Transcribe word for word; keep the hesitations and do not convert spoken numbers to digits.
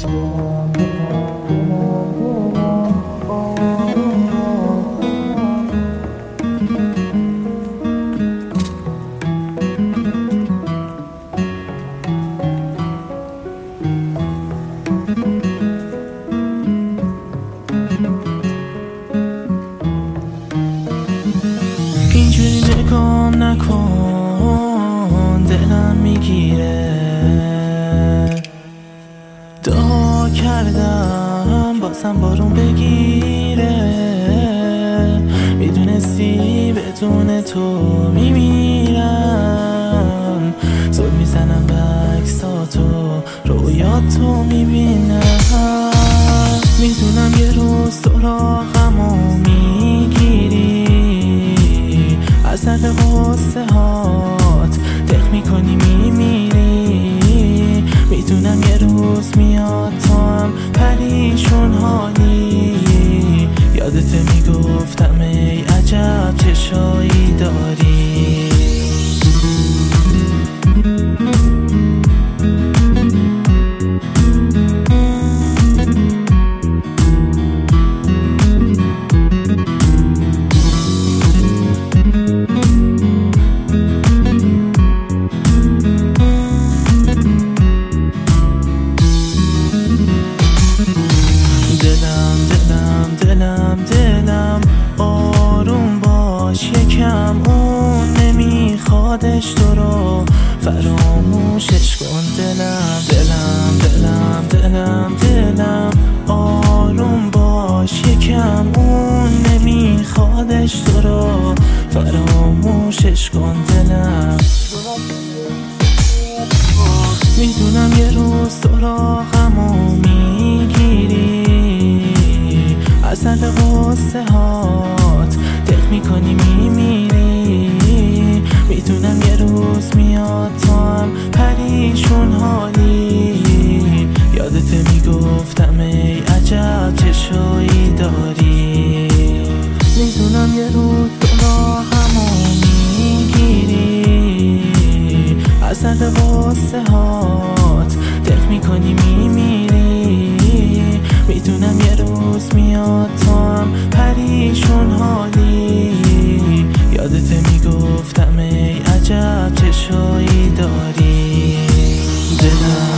اینجوری نگام نکن، دلم میگیره. دعا کردم بازم بارون بگیره. میدونستی بدون تو میمیرم. زل میزنم به عکساتو، رویاتو میبینم. میدونم یه روز سراغمو میگیری، از سر غصه هات دق میکنی میمیری. میدونم یه روز میاد تو هم پریشون حالی. یادت میگفتم ای عجب چشایی داری. دلم آروم باش یکم، اون نمیخوادش تو رو فراموشش کن. دلم دلم دلم دلم دلم آروم باش یکم، اون نمیخوادش تو رو فراموشش کن. دلم میدونم یه روز سراغمو میگیری، از سر غصه هات دق میکنی میمیری. میدونم یه روز میاد تو هم پریشون حالی. یادت میگفتم ای عجب چشایی داری. میدونم یه روز سراغمو میگیری، از سر غصه هات دق میکنی میمیری. میدونم یه روز میاد تو هم پریشون حالی. یادت میگفتم ای عجب چشایی داری. دلم